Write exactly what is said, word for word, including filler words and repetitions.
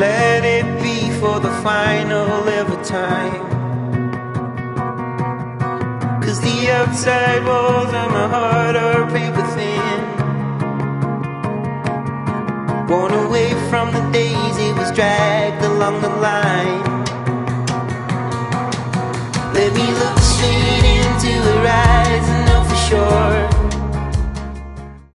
Let it be for the final ever time. Cause the outside walls of my heart are paper thin. Born away from the days it was dragged along the line. Let me look